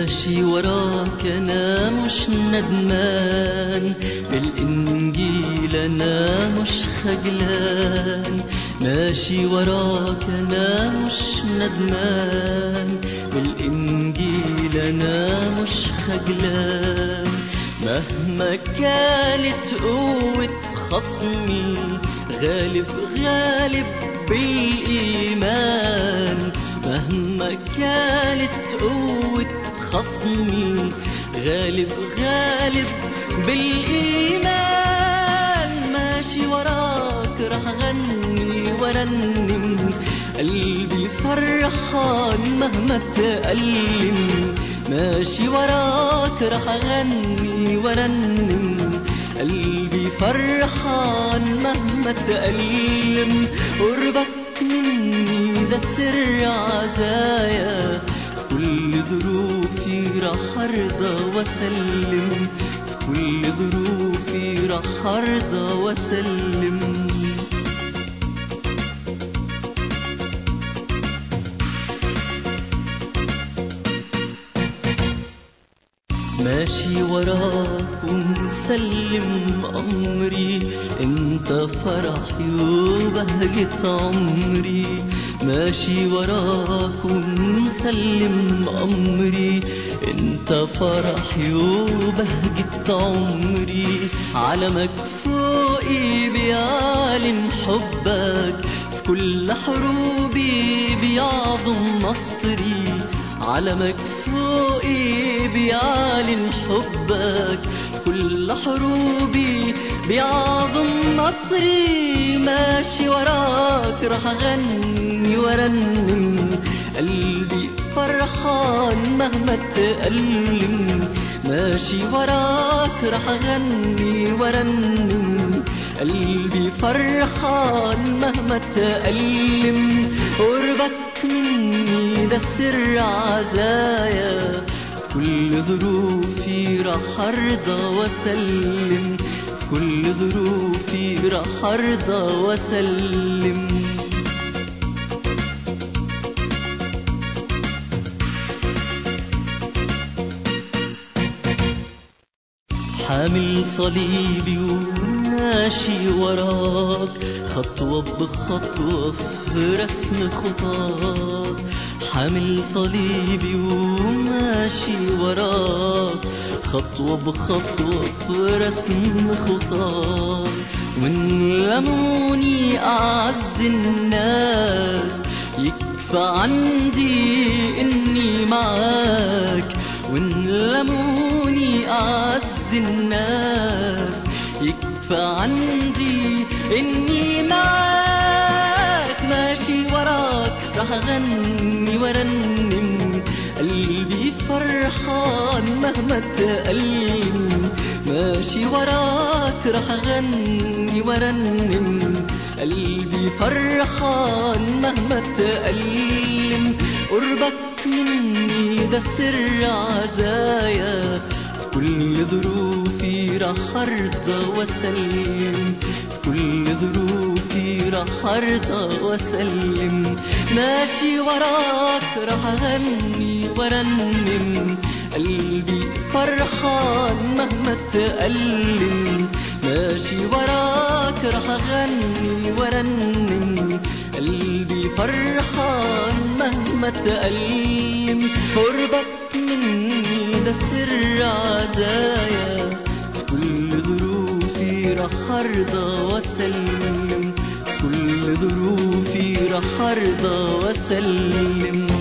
ماشي وراك أنا مش ندمان، بالإنجيل أنا مش خجلان. ماشي وراك أنا مش ندمان، بالإنجيل أنا مش خجلان. مهما كانت قوة خصمي غالب غالب بالإيمان. مهما كانت قوة خصمي غالب غالب بالإيمان. ماشي وراك رح غني ورنم، قلبي فرحان مهما تألم. ماشي وراك رح غني ورنم، قلبي فرحان مهما تألم. قربك مني ده سر عزايا، كل ظروفي رح أرضى وأسلم، كل ظروفي رح أرضى وأسلم. ماشي وراك ومسلم أمري، انت فرحي وبهجة عمري. ماشي وراك ومسلم أمري، انت فرحي وبهجة عمري. علمك فوقي بيعلن حبك، في كل حروبي بيعظم نصري. علمك فوقي بيعلن حبك، كل حروبي بيعظم نصري. ماشي وراك رح أغني ورنم، قلبي فرحان مهما تألم. ماشي وراك رح أغني ورنم، قلبي فرحان مهما تألم. قربك مني ده سر عزايا، كل ظروفي رح أرضى وأسلم، كل ظروفي رح أرضى وأسلم. حامل صليبي وماشي وراك، خطوة بخطوة في رسم خطاك. حامل صليبي وماشي وراك، خطوة بخطوة في رسم خطاك. وإن لموني أعز الناس، يكفى عندي إني معاك. وإن لموني أعز الناس، يكفى عندي إني معاك. ماشي وراك رح أغني ورنم، قلبي فرحان مهما تألم. ماشي وراك رح أغني ورنم، قلبي فرحان مهما تألم. قربك مني ده سر عزايا، كل ظروفي رح أرضى وأسلم، كل ظروفي رح أرضى وأسلم. ماشي وراك رح أغني ورنم، قلبي فرحان مهما تألم. ماشي وراك رح أغني ورنم، قلبي فرحان مهما تألم. قربك مني ده سر عزايا، كل ظروفي رح أرضى وأسلم، كل ظروفي رح أرضى وأسلم.